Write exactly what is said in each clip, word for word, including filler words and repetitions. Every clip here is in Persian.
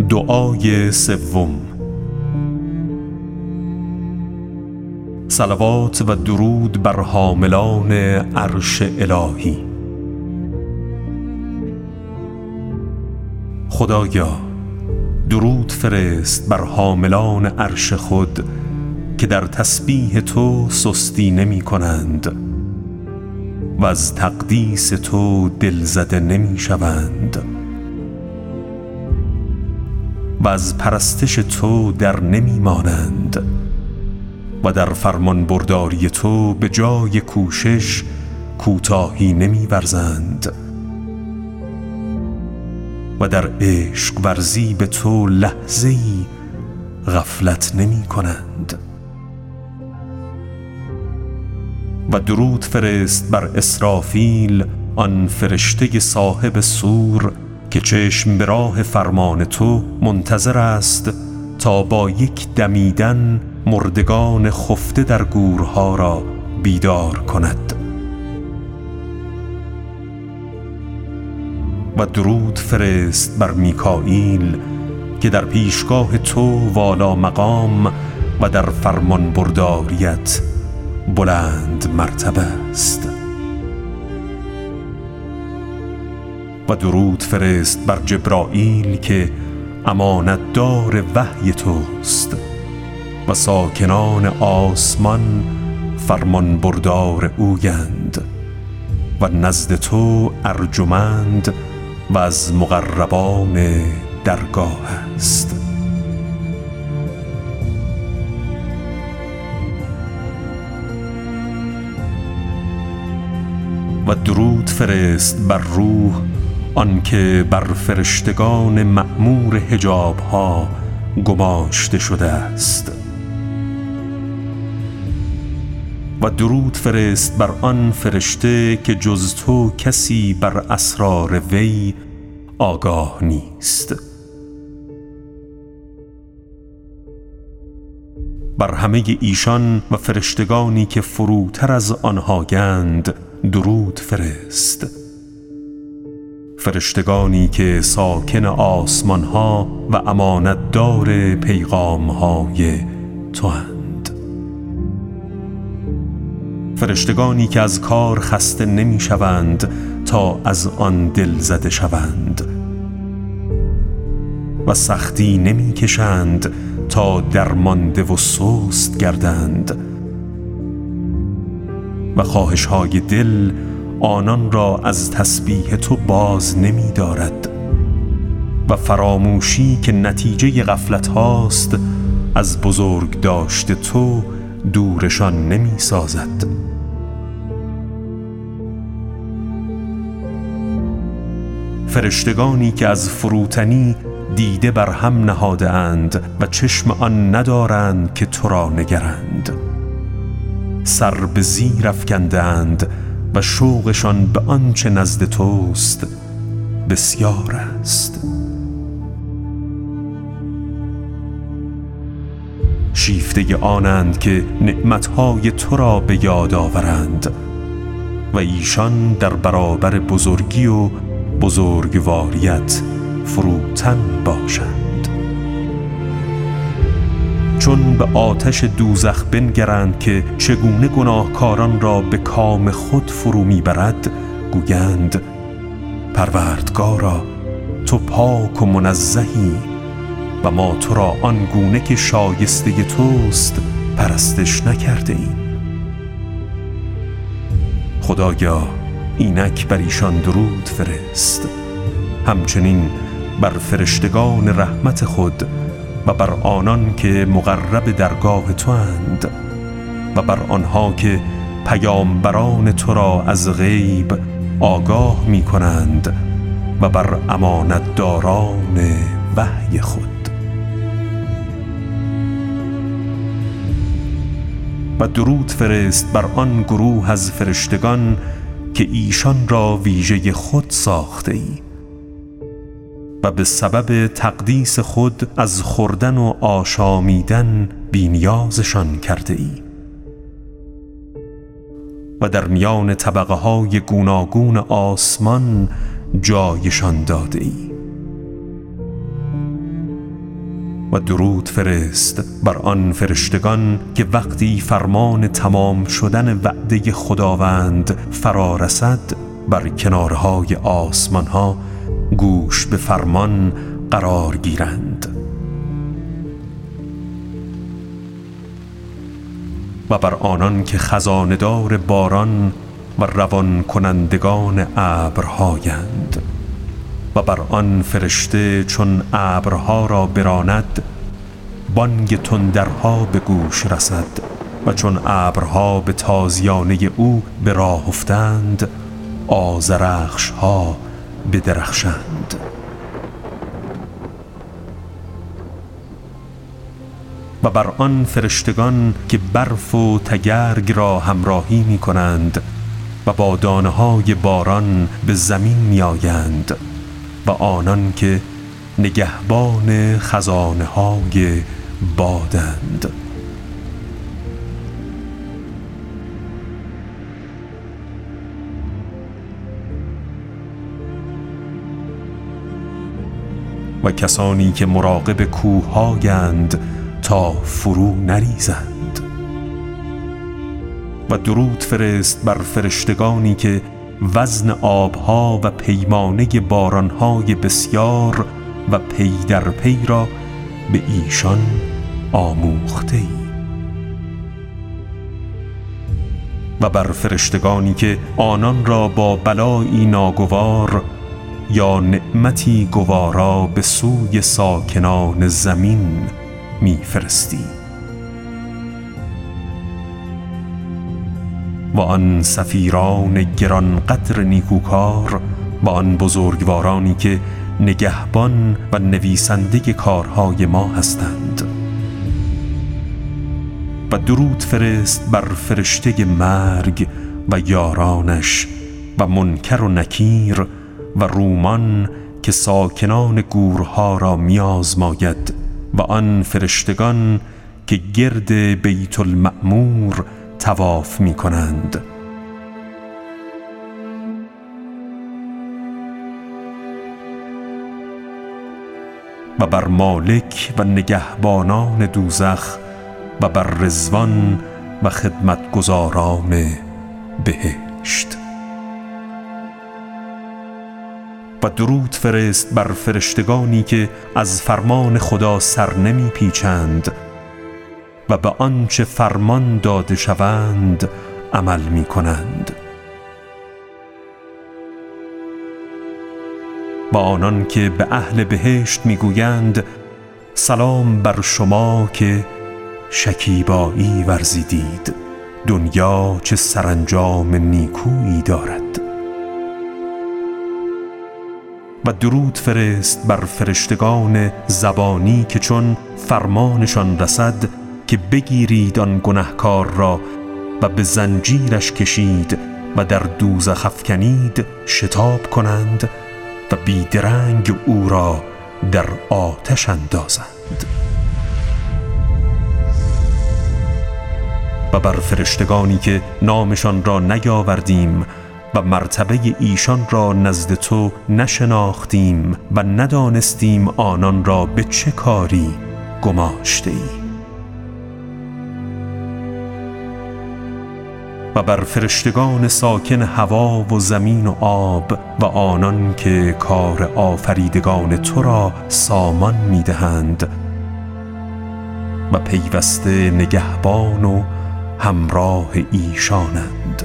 دعای سوم. صلوات و درود بر حاملان عرش الهی. خدایا درود فرست بر حاملان عرش خود که در تسبیح تو سستی نمی کنند و از تقدیس تو دلزده نمی شوند و از پرستش تو در نمی مانند و در فرمان برداری تو به جای کوشش کوتاهی نمی ورزند و در عشق ورزی به تو لحظه‌ای غفلت نمی کنند. و درود فرست بر اسرافیل، آن فرشته صاحب سور که چشم به راه فرمان تو منتظر است تا با یک دمیدن مردگان خفته در گورها را بیدار کند. و درود فرست بر میکائیل که در پیشگاه تو والا مقام و در فرمان برداریت بلند مرتبه است. و درود فرست بر جبرائیل که امانتدار وحی توست و ساکنان آسمان فرمان بردار اویند و نزد تو ارجمند و از مقربان درگاه است. و درود فرست بر روح، آنکه بر فرشتگان مأمور حجاب ها گماشته شده است. و درود فرست بر آن فرشته که جز تو کسی بر اسرار وی آگاه نیست. بر همه ایشان و فرشتگانی که فروتر از آنها گند درود فرست. فرشتگانی که ساکن آسمان ها و امانتدار پیغام های تو اند. فرشتگانی که از کار خسته نمی شوند تا از آن دل زده شوند و سختی نمی کشند تا درمانده و سست گردند و خواهش های دل آنان را از تسبیح تو باز نمی دارد و فراموشی که نتیجه غفلت هاست از بزرگ داشته تو دورشان نمی سازد. فرشتگانی که از فروتنی دیده بر هم نهاده اند و چشم آن ندارند که تو را نگرند، سر به زیر افکندند و شوقشان به آنچه نزد توست بسیار است. شیفته آنند که نعمتهای تو را به یاد آورند و ایشان در برابر بزرگی و بزرگواریت فروتن باشند. چون به آتش دوزخ بنگرند که چگونه گناهکاران را به کام خود فرو میبرد، گویند پروردگارا تو پاک و منزهی و ما تو را آن گونه که شایسته توست پرستش نکرده ایم. خدایا اینک بر ایشان درود فرست، همچنین بر فرشتگان رحمت خود و بر آنان که مقرب درگاه تو اند و بر آنها که پیامبران تو را از غیب آگاه می کنند و بر امانتداران وحی خود. و درود فرست بر آن گروه از فرشتگان که ایشان را ویژه خود ساخته ای و به سبب تقدیس خود از خوردن و آشامیدن بی‌نیازشان کرده ای و در میان طبقه های گوناگون آسمان جایشان داده ای و درود فرست بر آن فرشتگان که وقتی فرمان تمام شدن وعده خداوند فرا رسد بر کنارهای آسمان ها گوش به فرمان قرار گیرند. و بر آنان که خزانه‌دار باران و روان کنندگان ابرهایند و بر آن فرشته چون ابرها را براند بانگ تندرها به گوش رسد و چون ابرها به تازیانه او به راه افتند آذرخش ها بدرخشند. و بر آن فرشتگان که برف و تگرگ را همراهی می کنند و با دانه های باران به زمین می آیند و آنان که نگهبان خزانه های بادند. و کسانی که مراقب کوه‌هایند تا فرو نریزند. و درود فرست بر فرشتگانی که وزن آبها و پیمانه بارانهای بسیار و پی در پی را به ایشان آموخته ای. و بر فرشتگانی که آنان را با بلایی ناگوار یا نعمتی گوارا به سوی ساکنان زمین می‌فرستی. و آن سفیران گران قدر نیکوکار و آن بزرگوارانی که نگهبان و نویسنده کارهای ما هستند. و درود فرست بر فرشته مرگ و یارانش و منکر و نکیر و رومان که ساکنان گورها را میازماید و آن فرشتگان که گرد بیت المعمور طواف می کنند. و بر مالک و نگهبانان دوزخ و بر رضوان و خدمتگزاران بهشت. و درود فرست بر فرشتگانی که از فرمان خدا سر نمی پیچند و به آنچه فرمان داده شوند عمل می کنند. و آنان که به اهل بهشت می گویند سلام بر شما که شکیبایی ورزیدید، دنیا چه سرانجام نیکویی دارد. و درود فرست بر فرشتگان زبانی که چون فرمانشان رسد که بگیرید آن گنهکار را و به زنجیرش کشید و در دوزخ افکنید شتاب کنند و بیدرنگ او را در آتش اندازند. و بر فرشتگانی که نامشان را نیاوردیم و مرتبه ایشان را نزد تو نشناختیم و ندانستیم آنان را به چه کاری گماشته ای. و بر فرشتگان ساکن هوا و زمین و آب و آنان که کار آفریدگان تو را سامان می‌دهند و پیوسته نگهبان و همراه ایشانند.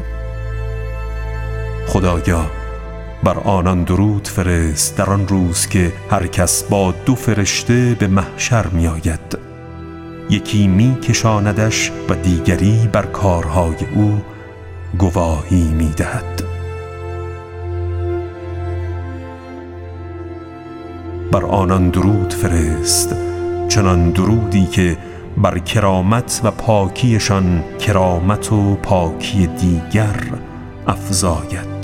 خدایا بر آنان درود فرست در آن روز که هر کس با دو فرشته به محشر می آید، یکی می کشاندش و دیگری بر کارهای او گواهی می دهد. بر آنان درود فرست چنان درودی که بر کرامت و پاکیشان کرامت و پاکی دیگر افزاید.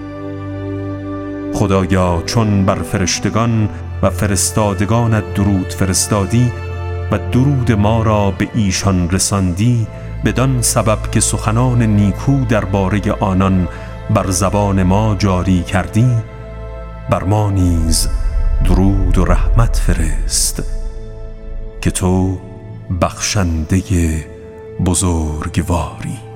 خدایا چون بر فرشتگان و فرستادگانت درود فرستادی و درود ما را به ایشان رساندی، بدان سبب که سخنان نیکو درباره آنان بر زبان ما جاری کردی، بر ما نیز درود و رحمت فرست که تو بخشنده بزرگواری.